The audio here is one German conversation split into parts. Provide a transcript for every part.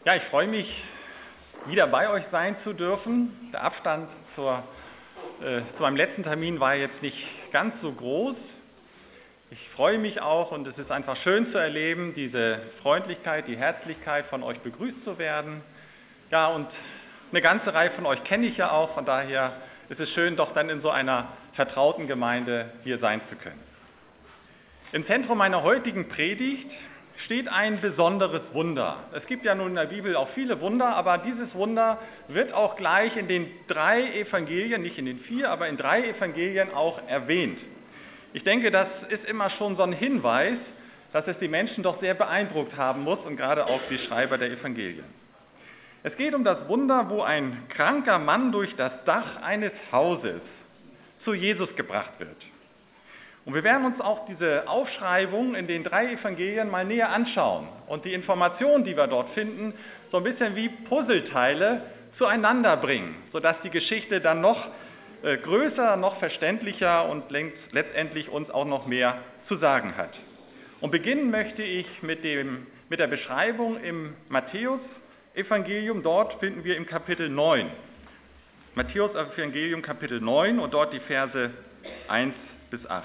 Ja, ich freue mich, wieder bei euch sein zu dürfen. Der Abstand zu meinem letzten Termin war jetzt nicht ganz so groß. Ich freue mich auch und es ist einfach schön zu erleben, diese Freundlichkeit, die Herzlichkeit von euch begrüßt zu werden. Ja, und eine ganze Reihe von euch kenne ich ja auch, von daher ist es schön, doch dann in so einer vertrauten Gemeinde hier sein zu können. Im Zentrum meiner heutigen Predigt steht ein besonderes Wunder. Es gibt ja nun in der Bibel auch viele Wunder, aber dieses Wunder wird auch gleich in den 3 Evangelien, nicht in den 4, aber in 3 Evangelien auch erwähnt. Ich denke, das ist immer schon so ein Hinweis, dass es die Menschen doch sehr beeindruckt haben muss und gerade auch die Schreiber der Evangelien. Es geht um das Wunder, wo ein kranker Mann durch das Dach eines Hauses zu Jesus gebracht wird. Und wir werden uns auch diese Aufschreibung in den 3 Evangelien mal näher anschauen und die Informationen, die wir dort finden, so ein bisschen wie Puzzleteile zueinander bringen, sodass die Geschichte dann noch größer, noch verständlicher und letztendlich uns auch noch mehr zu sagen hat. Und beginnen möchte ich mit der Beschreibung im Matthäus-Evangelium. Dort finden wir im Kapitel 9. Matthäus-Evangelium Kapitel 9 und dort die Verse 1 bis 8.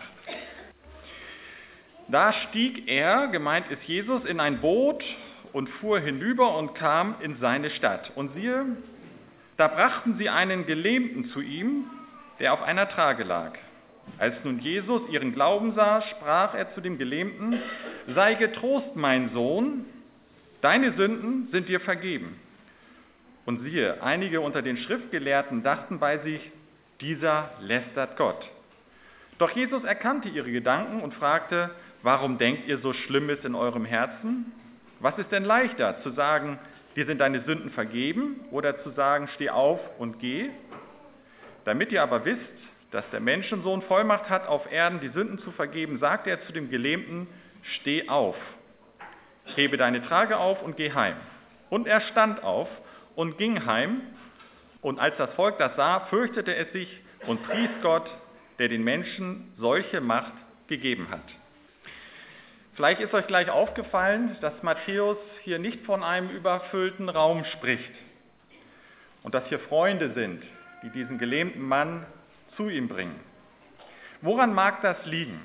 Da stieg er, gemeint ist Jesus, in ein Boot und fuhr hinüber und kam in seine Stadt. Und siehe, da brachten sie einen Gelähmten zu ihm, der auf einer Trage lag. Als nun Jesus ihren Glauben sah, sprach er zu dem Gelähmten: Sei getrost, mein Sohn, deine Sünden sind dir vergeben. Und siehe, einige unter den Schriftgelehrten dachten bei sich: Dieser lästert Gott. Doch Jesus erkannte ihre Gedanken und fragte: Warum denkt ihr so Schlimmes in eurem Herzen? Was ist denn leichter, zu sagen, dir sind deine Sünden vergeben, oder zu sagen, steh auf und geh? Damit ihr aber wisst, dass der Menschensohn Vollmacht hat, auf Erden die Sünden zu vergeben, sagte er zu dem Gelähmten: Steh auf, hebe deine Trage auf und geh heim. Und er stand auf und ging heim, und als das Volk das sah, fürchtete es sich und pries Gott, der den Menschen solche Macht gegeben hat. Vielleicht ist euch gleich aufgefallen, dass Matthäus hier nicht von einem überfüllten Raum spricht und dass hier Freunde sind, die diesen gelähmten Mann zu ihm bringen. Woran mag das liegen?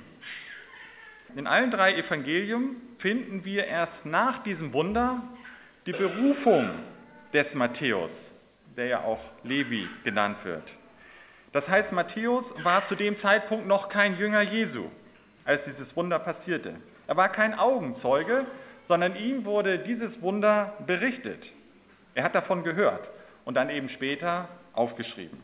In allen 3 Evangelien finden wir erst nach diesem Wunder die Berufung des Matthäus, der ja auch Levi genannt wird. Das heißt, Matthäus war zu dem Zeitpunkt noch kein Jünger Jesu, als dieses Wunder passierte. Er war kein Augenzeuge, sondern ihm wurde dieses Wunder berichtet. Er hat davon gehört und dann eben später aufgeschrieben.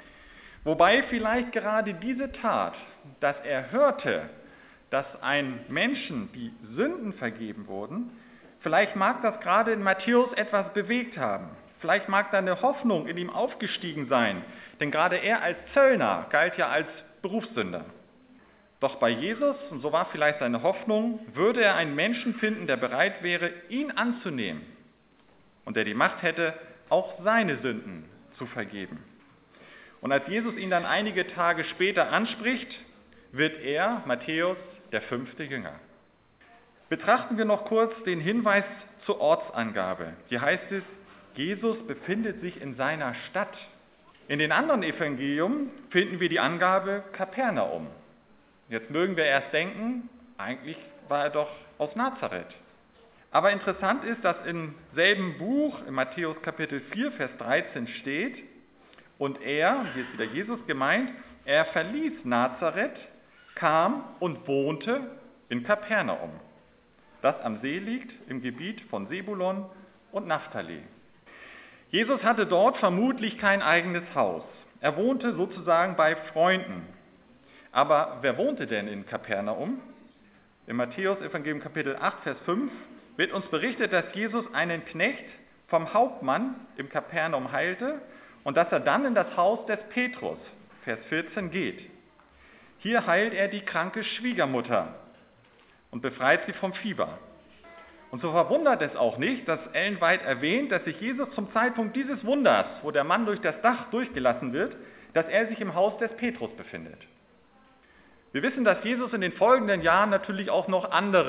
Wobei vielleicht gerade diese Tat, dass er hörte, dass ein Menschen die Sünden vergeben wurden, vielleicht mag das gerade in Matthäus etwas bewegt haben. Vielleicht mag da eine Hoffnung in ihm aufgestiegen sein, denn gerade er als Zöllner galt ja als Berufssünder. Doch bei Jesus, und so war vielleicht seine Hoffnung, würde er einen Menschen finden, der bereit wäre, ihn anzunehmen und der die Macht hätte, auch seine Sünden zu vergeben. Und als Jesus ihn dann einige Tage später anspricht, wird er, Matthäus, der 5. Jünger. Betrachten wir noch kurz den Hinweis zur Ortsangabe. Hier heißt es: Jesus befindet sich in seiner Stadt. In den anderen Evangelien finden wir die Angabe Kapernaum. Jetzt mögen wir erst denken, eigentlich war er doch aus Nazareth. Aber interessant ist, dass im selben Buch, in Matthäus Kapitel 4, Vers 13 steht: Und er, hier ist wieder Jesus gemeint, er verließ Nazareth, kam und wohnte in Kapernaum, das am See liegt, im Gebiet von Sebulon und Naphtali. Jesus hatte dort vermutlich kein eigenes Haus. Er wohnte sozusagen bei Freunden. Aber wer wohnte denn in Kapernaum? Im Matthäus-Evangelium Kapitel 8, Vers 5 wird uns berichtet, dass Jesus einen Knecht vom Hauptmann im Kapernaum heilte und dass er dann in das Haus des Petrus, Vers 14, geht. Hier heilt er die kranke Schwiegermutter und befreit sie vom Fieber. Und so verwundert es auch nicht, dass Ellen White erwähnt, dass sich Jesus zum Zeitpunkt dieses Wunders, wo der Mann durch das Dach durchgelassen wird, dass er sich im Haus des Petrus befindet. Wir wissen, dass Jesus in den folgenden Jahren natürlich auch noch andere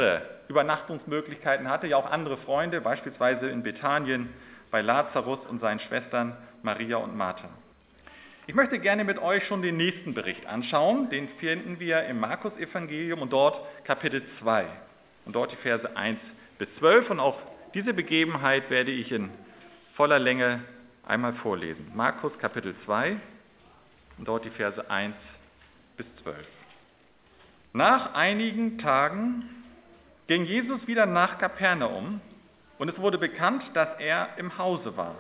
Übernachtungsmöglichkeiten hatte, ja auch andere Freunde, beispielsweise in Bethanien bei Lazarus und seinen Schwestern Maria und Martha. Ich möchte gerne mit euch schon den nächsten Bericht anschauen, den finden wir im Markus-Evangelium und dort Kapitel 2 und dort die Verse 1 bis 12 und auch diese Begebenheit werde ich in voller Länge einmal vorlesen. Markus Kapitel 2 und dort die Verse 1 bis 12. Nach einigen Tagen ging Jesus wieder nach Kapernaum und es wurde bekannt, dass er im Hause war.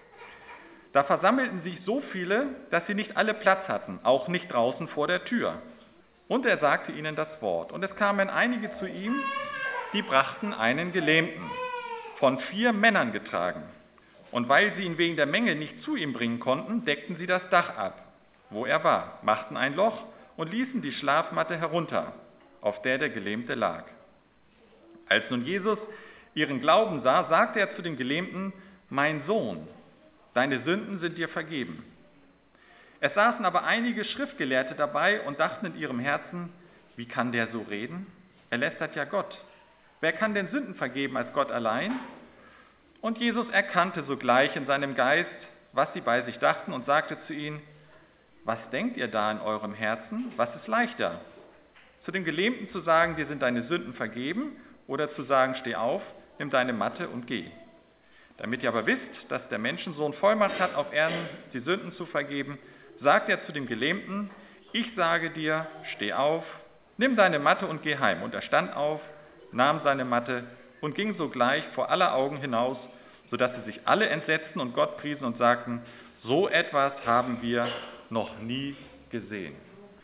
Da versammelten sich so viele, dass sie nicht alle Platz hatten, auch nicht draußen vor der Tür. Und er sagte ihnen das Wort. Und es kamen einige zu ihm, die brachten einen Gelähmten, von 4 Männern getragen. Und weil sie ihn wegen der Menge nicht zu ihm bringen konnten, deckten sie das Dach ab, wo er war, machten ein Loch und ließen die Schlafmatte herunter, auf der der Gelähmte lag. Als nun Jesus ihren Glauben sah, sagte er zu dem Gelähmten: Mein Sohn, deine Sünden sind dir vergeben. Es saßen aber einige Schriftgelehrte dabei und dachten in ihrem Herzen: Wie kann der so reden? Er lästert ja Gott. Wer kann denn Sünden vergeben als Gott allein? Und Jesus erkannte sogleich in seinem Geist, was sie bei sich dachten, und sagte zu ihnen: Was denkt ihr da in eurem Herzen? Was ist leichter? Zu dem Gelähmten zu sagen: Dir sind deine Sünden vergeben, oder zu sagen: Steh auf, nimm deine Matte und geh. Damit ihr aber wisst, dass der Menschensohn Vollmacht hat, auf Erden die Sünden zu vergeben, sagt er zu dem Gelähmten: Ich sage dir, steh auf, nimm deine Matte und geh heim. Und er stand auf, nahm seine Matte und ging sogleich vor aller Augen hinaus, sodass sie sich alle entsetzten und Gott priesen und sagten: So etwas haben wir noch nie gesehen.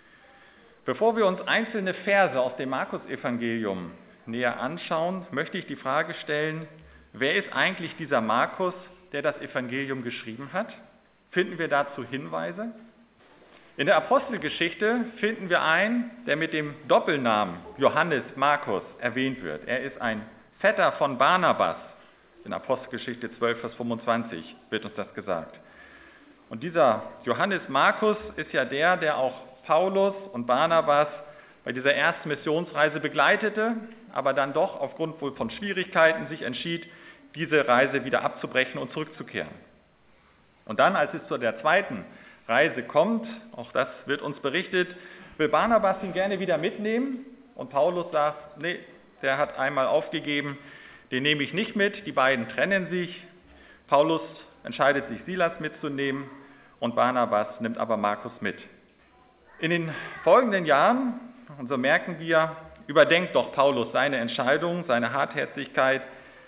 Bevor wir uns einzelne Verse aus dem Markus-Evangelium näher anschauen, möchte ich die Frage stellen: Wer ist eigentlich dieser Markus, der das Evangelium geschrieben hat? Finden wir dazu Hinweise? In der Apostelgeschichte finden wir einen, der mit dem Doppelnamen Johannes Markus erwähnt wird. Er ist ein Vetter von Barnabas. In Apostelgeschichte 12, Vers 25 wird uns das gesagt. Und dieser Johannes Markus ist ja der auch Paulus und Barnabas bei dieser ersten Missionsreise begleitete, aber dann doch aufgrund wohl von Schwierigkeiten sich entschied, diese Reise wieder abzubrechen und zurückzukehren. Und dann, als es zu der zweiten Reise kommt, auch das wird uns berichtet, will Barnabas ihn gerne wieder mitnehmen und Paulus sagt: Nee, der hat einmal aufgegeben, den nehme ich nicht mit. Die beiden trennen sich. Paulus entscheidet sich, Silas mitzunehmen und Barnabas nimmt aber Markus mit. In den folgenden Jahren, und so merken wir, überdenkt doch Paulus seine Entscheidung, seine Hartherzigkeit,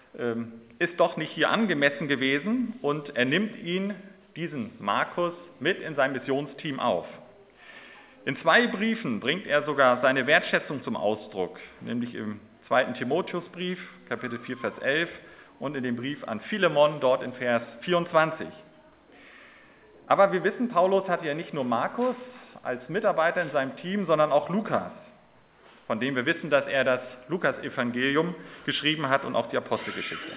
ist doch nicht hier angemessen gewesen und er nimmt ihn, diesen Markus, mit in sein Missionsteam auf. In 2 Briefen bringt er sogar seine Wertschätzung zum Ausdruck, nämlich im 2. Timotheusbrief, Kapitel 4, Vers 11 und in dem Brief an Philemon, dort in Vers 24. Aber wir wissen, Paulus hatte ja nicht nur Markus als Mitarbeiter in seinem Team, sondern auch Lukas, von dem wir wissen, dass er das Lukas-Evangelium geschrieben hat und auch die Apostelgeschichte.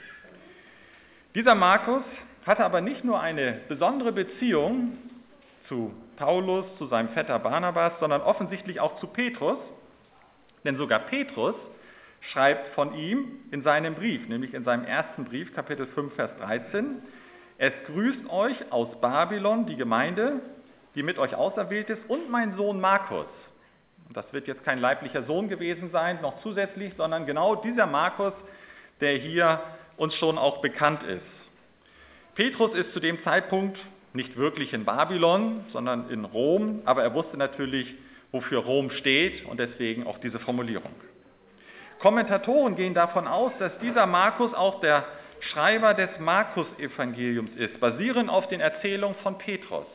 Dieser Markus hatte aber nicht nur eine besondere Beziehung zu Paulus, zu seinem Vetter Barnabas, sondern offensichtlich auch zu Petrus, denn sogar Petrus schreibt von ihm in seinem Brief, nämlich in seinem ersten Brief, Kapitel 5, Vers 13, es grüßt euch aus Babylon die Gemeinde, die mit euch auserwählt ist, und mein Sohn Markus. Und das wird jetzt kein leiblicher Sohn gewesen sein, noch zusätzlich, sondern genau dieser Markus, der hier uns schon auch bekannt ist. Petrus ist zu dem Zeitpunkt nicht wirklich in Babylon, sondern in Rom, aber er wusste natürlich, wofür Rom steht und deswegen auch diese Formulierung. Kommentatoren gehen davon aus, dass dieser Markus auch der Schreiber des Markus-Evangeliums ist, basierend auf den Erzählungen von Petrus.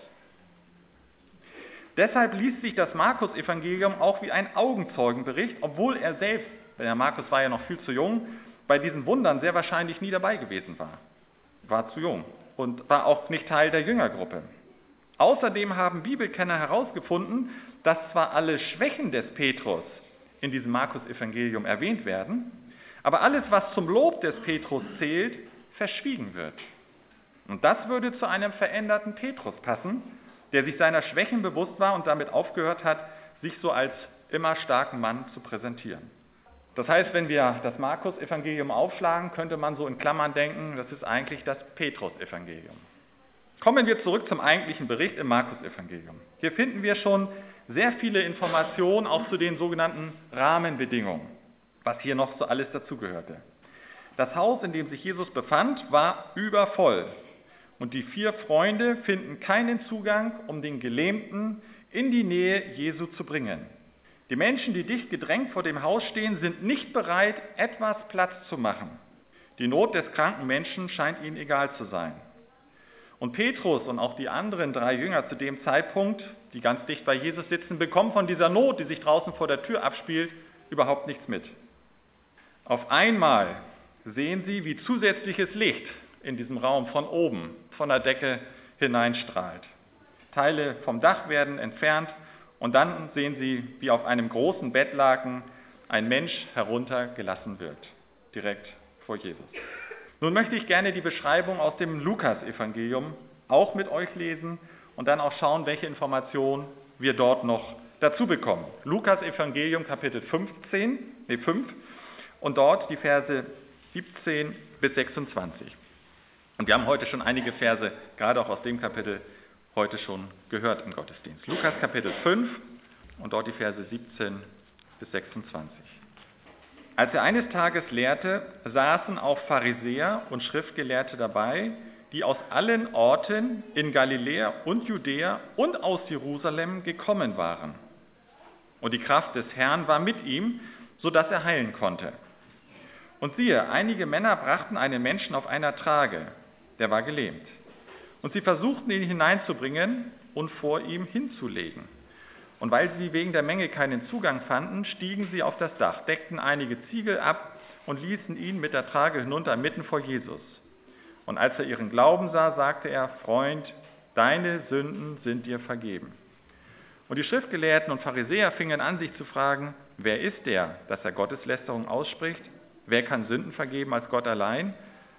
Deshalb liest sich das Markus-Evangelium auch wie ein Augenzeugenbericht, obwohl er selbst, denn der Markus war ja noch viel zu jung, bei diesen Wundern sehr wahrscheinlich nie dabei gewesen war. War zu jung und war auch nicht Teil der Jüngergruppe. Außerdem haben Bibelkenner herausgefunden, dass zwar alle Schwächen des Petrus in diesem Markus-Evangelium erwähnt werden, aber alles, was zum Lob des Petrus zählt, verschwiegen wird. Und das würde zu einem veränderten Petrus passen, der sich seiner Schwächen bewusst war und damit aufgehört hat, sich so als immer starken Mann zu präsentieren. Das heißt, wenn wir das Markus-Evangelium aufschlagen, könnte man so in Klammern denken, das ist eigentlich das Petrus-Evangelium. Kommen wir zurück zum eigentlichen Bericht im Markus-Evangelium. Hier finden wir schon sehr viele Informationen auch zu den sogenannten Rahmenbedingungen, was hier noch so alles dazugehörte. Das Haus, in dem sich Jesus befand, war übervoll. Und die 4 Freunde finden keinen Zugang, um den Gelähmten in die Nähe Jesu zu bringen. Die Menschen, die dicht gedrängt vor dem Haus stehen, sind nicht bereit, etwas Platz zu machen. Die Not des kranken Menschen scheint ihnen egal zu sein. Und Petrus und auch die anderen 3 Jünger zu dem Zeitpunkt, die ganz dicht bei Jesus sitzen, bekommen von dieser Not, die sich draußen vor der Tür abspielt, überhaupt nichts mit. Auf einmal sehen sie, wie zusätzliches Licht in diesem Raum von oben, von der Decke hineinstrahlt. Teile vom Dach werden entfernt und dann sehen sie, wie auf einem großen Bettlaken ein Mensch heruntergelassen wird, direkt vor Jesus. Nun möchte ich gerne die Beschreibung aus dem Lukas-Evangelium auch mit euch lesen und dann auch schauen, welche Informationen wir dort noch dazu bekommen. Lukas-Evangelium Kapitel 5 und dort die Verse 17 bis 26. Und wir haben heute schon einige Verse, gerade auch aus dem Kapitel, heute schon gehört im Gottesdienst. Lukas Kapitel 5 und dort die Verse 17 bis 26. Als er eines Tages lehrte, saßen auch Pharisäer und Schriftgelehrte dabei, die aus allen Orten in Galiläa und Judäa und aus Jerusalem gekommen waren. Und die Kraft des Herrn war mit ihm, sodass er heilen konnte. Und siehe, einige Männer brachten einen Menschen auf einer Trage, der war gelähmt. Und sie versuchten ihn hineinzubringen und vor ihm hinzulegen. Und weil sie wegen der Menge keinen Zugang fanden, stiegen sie auf das Dach, deckten einige Ziegel ab und ließen ihn mit der Trage hinunter mitten vor Jesus. Und als er ihren Glauben sah, sagte er: Freund, deine Sünden sind dir vergeben. Und die Schriftgelehrten und Pharisäer fingen an, sich zu fragen: Wer ist der, dass er Gotteslästerung ausspricht? Wer kann Sünden vergeben als Gott allein?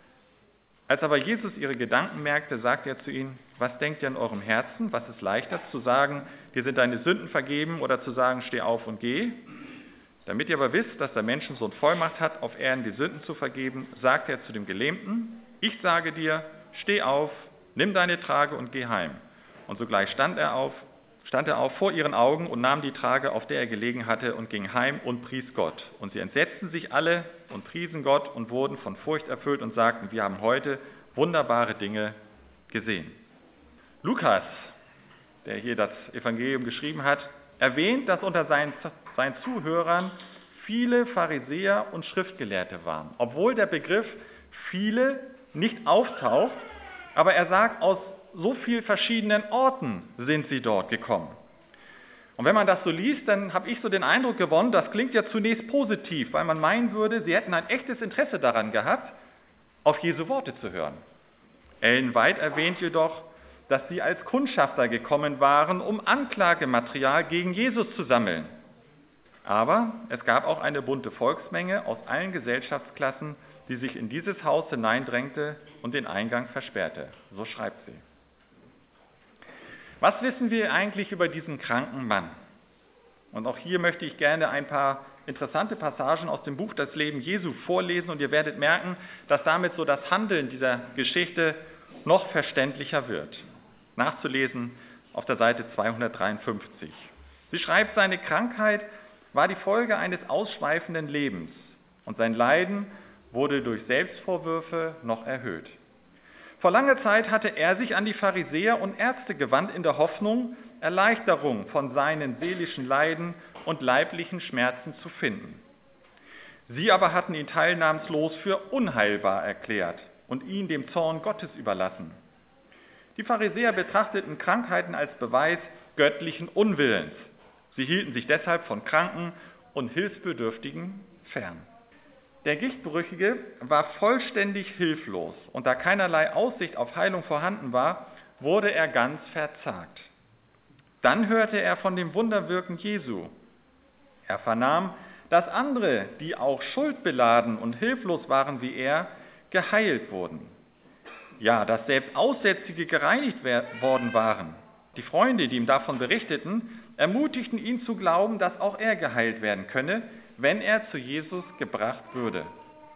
Als aber Jesus ihre Gedanken merkte, sagte er zu ihnen: Was denkt ihr in eurem Herzen? Was ist leichter, zu sagen, dir sind deine Sünden vergeben, oder zu sagen, steh auf und geh? Damit ihr aber wisst, dass der Menschensohn Vollmacht hat, auf Erden die Sünden zu vergeben, sagte er zu dem Gelähmten: Ich sage dir, steh auf, nimm deine Trage und geh heim. Und sogleich stand er auf vor ihren Augen und nahm die Trage, auf der er gelegen hatte, und ging heim und pries Gott. Und sie entsetzten sich alle und priesen Gott und wurden von Furcht erfüllt und sagten: Wir haben heute wunderbare Dinge gesehen. Lukas, der hier das Evangelium geschrieben hat, erwähnt, dass unter seinen Zuhörern viele Pharisäer und Schriftgelehrte waren. Obwohl der Begriff viele nicht auftaucht, aber er sagt, aus so vielen verschiedenen Orten sind sie dort gekommen. Und wenn man das so liest, dann habe ich so den Eindruck gewonnen, das klingt ja zunächst positiv, weil man meinen würde, sie hätten ein echtes Interesse daran gehabt, auf Jesu Worte zu hören. Ellen White erwähnt jedoch, dass sie als Kundschafter gekommen waren, um Anklagematerial gegen Jesus zu sammeln. Aber es gab auch eine bunte Volksmenge aus allen Gesellschaftsklassen, die sich in dieses Haus hineindrängte und den Eingang versperrte. So schreibt sie. Was wissen wir eigentlich über diesen kranken Mann? Und auch hier möchte ich gerne ein paar interessante Passagen aus dem Buch Das Leben Jesu vorlesen, und ihr werdet merken, dass damit so das Handeln dieser Geschichte noch verständlicher wird. Nachzulesen auf der Seite 253. Sie schreibt, seine Krankheit war die Folge eines ausschweifenden Lebens und sein Leiden wurde durch Selbstvorwürfe noch erhöht. Vor langer Zeit hatte er sich an die Pharisäer und Ärzte gewandt, in der Hoffnung, Erleichterung von seinen seelischen Leiden und leiblichen Schmerzen zu finden. Sie aber hatten ihn teilnahmslos für unheilbar erklärt und ihn dem Zorn Gottes überlassen. Die Pharisäer betrachteten Krankheiten als Beweis göttlichen Unwillens. Sie hielten sich deshalb von Kranken und Hilfsbedürftigen fern. Der Gichtbrüchige war vollständig hilflos, und da keinerlei Aussicht auf Heilung vorhanden war, wurde er ganz verzagt. Dann hörte er von dem Wunderwirken Jesu. Er vernahm, dass andere, die auch schuldbeladen und hilflos waren wie er, geheilt wurden. Ja, dass selbst Aussätzige gereinigt worden waren. Die Freunde, die ihm davon berichteten, ermutigten ihn zu glauben, dass auch er geheilt werden könne, wenn er zu Jesus gebracht würde.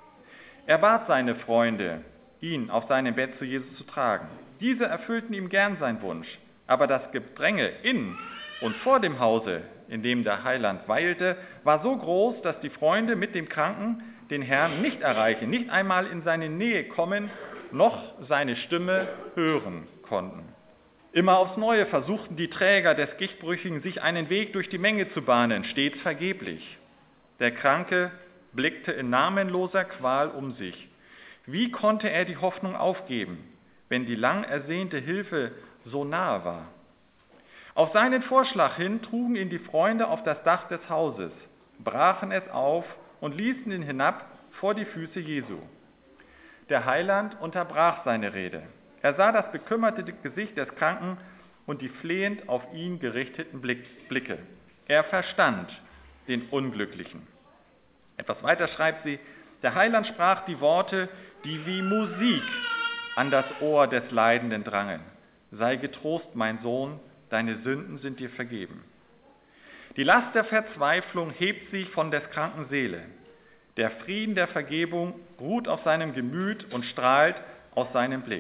Er bat seine Freunde, ihn auf seinem Bett zu Jesus zu tragen. Diese erfüllten ihm gern seinen Wunsch, aber das Gedränge in und vor dem Hause, in dem der Heiland weilte, war so groß, dass die Freunde mit dem Kranken den Herrn nicht erreichen, nicht einmal in seine Nähe kommen, noch seine Stimme hören konnten. Immer aufs Neue versuchten die Träger des Gichtbrüchigen, sich einen Weg durch die Menge zu bahnen, stets vergeblich. Der Kranke blickte in namenloser Qual um sich. Wie konnte er die Hoffnung aufgeben, wenn die lang ersehnte Hilfe so nahe war? Auf seinen Vorschlag hin trugen ihn die Freunde auf das Dach des Hauses, brachen es auf und ließen ihn hinab vor die Füße Jesu. Der Heiland unterbrach seine Rede. Er sah das bekümmerte Gesicht des Kranken und die flehend auf ihn gerichteten Blicke. Er verstand den Unglücklichen. Etwas weiter schreibt sie, der Heiland sprach die Worte, die wie Musik an das Ohr des Leidenden drangen. Sei getrost, mein Sohn, deine Sünden sind dir vergeben. Die Last der Verzweiflung hebt sich von des kranken Seele. Der Frieden der Vergebung ruht auf seinem Gemüt und strahlt aus seinem Blick.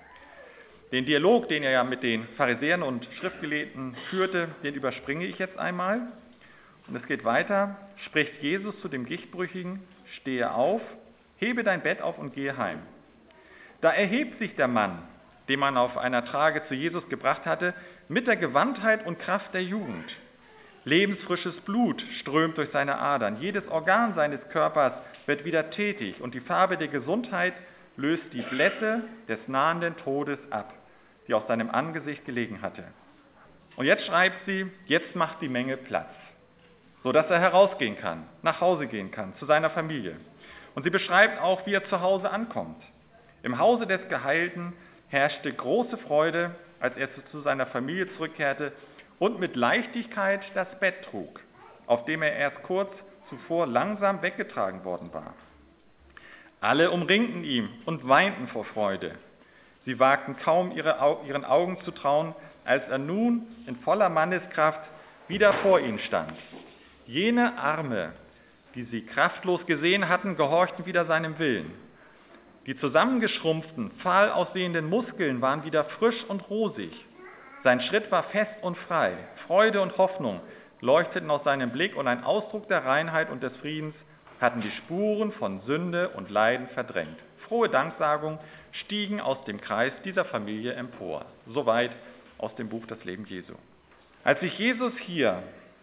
Den Dialog, den er ja mit den Pharisäern und Schriftgelehrten führte, den überspringe ich jetzt einmal. Und es geht weiter, spricht Jesus zu dem Gichtbrüchigen, stehe auf, hebe dein Bett auf und gehe heim. Da erhebt sich der Mann, den man auf einer Trage zu Jesus gebracht hatte, mit der Gewandtheit und Kraft der Jugend. Lebensfrisches Blut strömt durch seine Adern, jedes Organ seines Körpers wird wieder tätig und die Farbe der Gesundheit löst die Blässe des nahenden Todes ab, die auf seinem Angesicht gelegen hatte. Und jetzt schreibt sie, jetzt macht die Menge Platz, sodass er herausgehen kann, nach Hause gehen kann, zu seiner Familie. Und sie beschreibt auch, wie er zu Hause ankommt. Im Hause des Geheilten herrschte große Freude, als er zu seiner Familie zurückkehrte und mit Leichtigkeit das Bett trug, auf dem er erst kurz zuvor langsam weggetragen worden war. Alle umringten ihn und weinten vor Freude. Sie wagten kaum ihren Augen zu trauen, als er nun in voller Manneskraft wieder vor ihnen stand. Jene Arme, die sie kraftlos gesehen hatten, gehorchten wieder seinem Willen. Die zusammengeschrumpften, fahl aussehenden Muskeln waren wieder frisch und rosig. Sein Schritt war fest und frei. Freude und Hoffnung leuchteten aus seinem Blick und ein Ausdruck der Reinheit und des Friedens hatten die Spuren von Sünde und Leiden verdrängt. Frohe Danksagung stiegen aus dem Kreis dieser Familie empor. Soweit aus dem Buch Das Leben Jesu. Als sich Jesus hier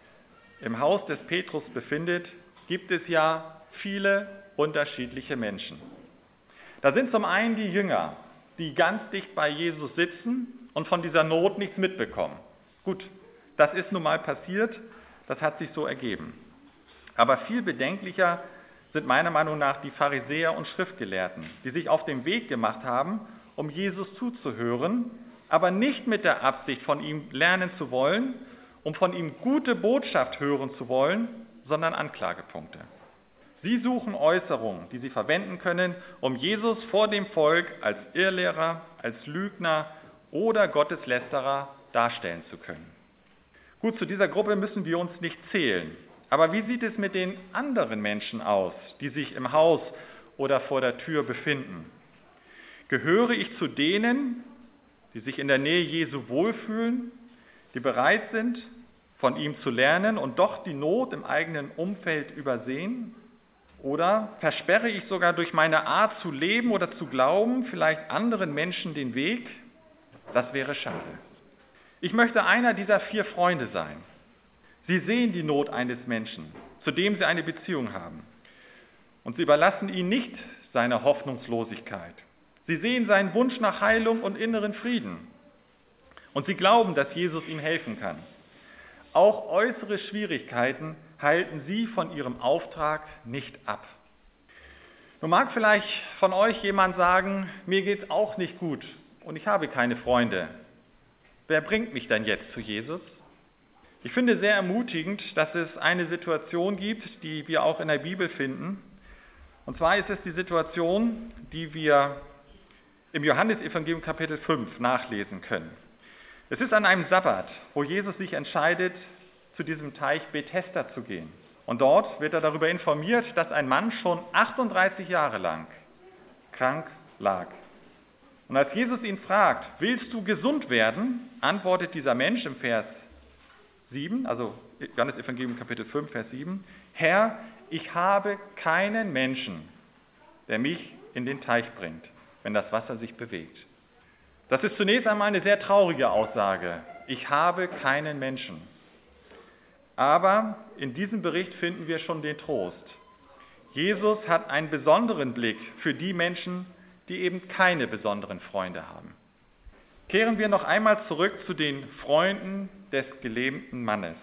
im Haus des Petrus befindet, gibt es ja viele unterschiedliche Menschen. Da sind zum einen die Jünger, die ganz dicht bei Jesus sitzen und von dieser Not nichts mitbekommen. Gut, das ist nun mal passiert, das hat sich so ergeben. Aber viel bedenklicher sind meiner Meinung nach die Pharisäer und Schriftgelehrten, die sich auf den Weg gemacht haben, um Jesus zuzuhören, aber nicht mit der Absicht, von ihm lernen zu wollen, um von ihm gute Botschaft hören zu wollen, sondern Anklagepunkte. Sie suchen Äußerungen, die sie verwenden können, um Jesus vor dem Volk als Irrlehrer, als Lügner oder Gotteslästerer darstellen zu können. Gut, zu dieser Gruppe müssen wir uns nicht zählen. Aber wie sieht es mit den anderen Menschen aus, die sich im Haus oder vor der Tür befinden? Gehöre ich zu denen, die sich in der Nähe Jesu wohlfühlen, die bereit sind, von ihm zu lernen und doch die Not im eigenen Umfeld übersehen? Oder versperre ich sogar durch meine Art zu leben oder zu glauben vielleicht anderen Menschen den Weg? Das wäre schade. Ich möchte einer dieser 4 Freunde sein. Sie sehen die Not eines Menschen, zu dem sie eine Beziehung haben. Und sie überlassen ihn nicht seiner Hoffnungslosigkeit. Sie sehen seinen Wunsch nach Heilung und inneren Frieden. Und sie glauben, dass Jesus ihm helfen kann. Auch äußere Schwierigkeiten halten sie von ihrem Auftrag nicht ab. Nun mag vielleicht von euch jemand sagen, mir geht es auch nicht gut und ich habe keine Freunde. Wer bringt mich denn jetzt zu Jesus? Ich finde sehr ermutigend, dass es eine Situation gibt, die wir auch in der Bibel finden. Und zwar ist es die Situation, die wir im Johannesevangelium Kapitel 5 nachlesen können. Es ist an einem Sabbat, wo Jesus sich entscheidet, zu diesem Teich Bethesda zu gehen. Und dort wird er darüber informiert, dass ein Mann schon 38 Jahre lang krank lag. Und als Jesus ihn fragt, willst du gesund werden, antwortet dieser Mensch im Vers 7, also Johannes Evangelium Kapitel 5, Vers 7, Herr, ich habe keinen Menschen, der mich in den Teich bringt, wenn das Wasser sich bewegt. Das ist zunächst einmal eine sehr traurige Aussage. Ich habe keinen Menschen. Aber in diesem Bericht finden wir schon den Trost. Jesus hat einen besonderen Blick für die Menschen, die eben keine besonderen Freunde haben. Kehren wir noch einmal zurück zu den Freunden des gelähmten Mannes.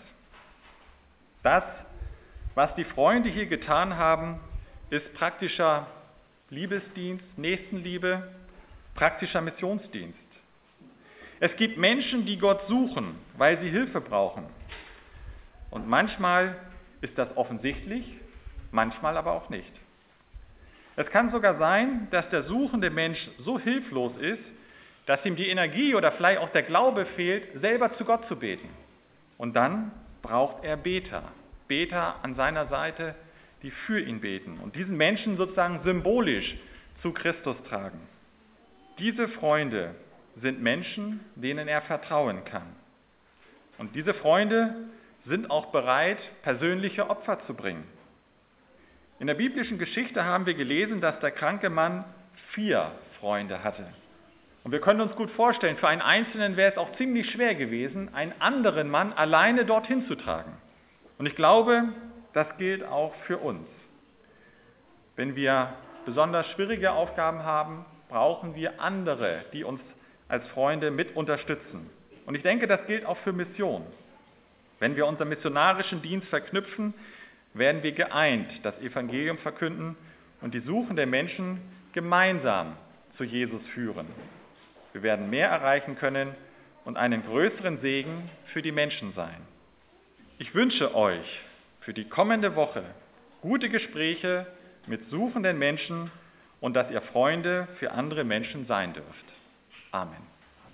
Das, was die Freunde hier getan haben, ist praktischer Liebesdienst, Nächstenliebe, praktischer Missionsdienst. Es gibt Menschen, die Gott suchen, weil sie Hilfe brauchen. Und manchmal ist das offensichtlich, manchmal aber auch nicht. Es kann sogar sein, dass der suchende Mensch so hilflos ist, dass ihm die Energie oder vielleicht auch der Glaube fehlt, selber zu Gott zu beten. Und dann braucht er Beter an seiner Seite, die für ihn beten und diesen Menschen sozusagen symbolisch zu Christus tragen. Diese Freunde sind Menschen, denen er vertrauen kann. Und diese Freunde sind auch bereit, persönliche Opfer zu bringen. In der biblischen Geschichte haben wir gelesen, dass der kranke Mann 4 Freunde hatte. Und wir können uns gut vorstellen, für einen Einzelnen wäre es auch ziemlich schwer gewesen, einen anderen Mann alleine dorthin zu tragen. Und ich glaube, das gilt auch für uns. Wenn wir besonders schwierige Aufgaben haben, brauchen wir andere, die uns als Freunde mit unterstützen. Und ich denke, das gilt auch für Mission. Wenn wir unseren missionarischen Dienst verknüpfen, werden wir geeint das Evangelium verkünden und die suchenden Menschen gemeinsam zu Jesus führen. Wir werden mehr erreichen können und einen größeren Segen für die Menschen sein. Ich wünsche euch für die kommende Woche gute Gespräche mit suchenden Menschen und dass ihr Freunde für andere Menschen sein dürft. Amen.